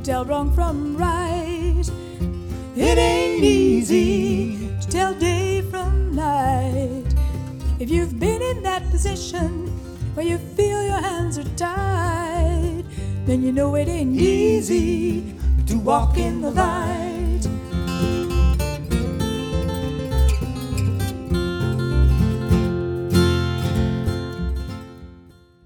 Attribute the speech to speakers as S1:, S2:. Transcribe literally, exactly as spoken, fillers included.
S1: tell wrong from right. It ain't easy to tell day from night. If you've been in that position where you feel your hands are tied, then you know it ain't easy to walk in the light.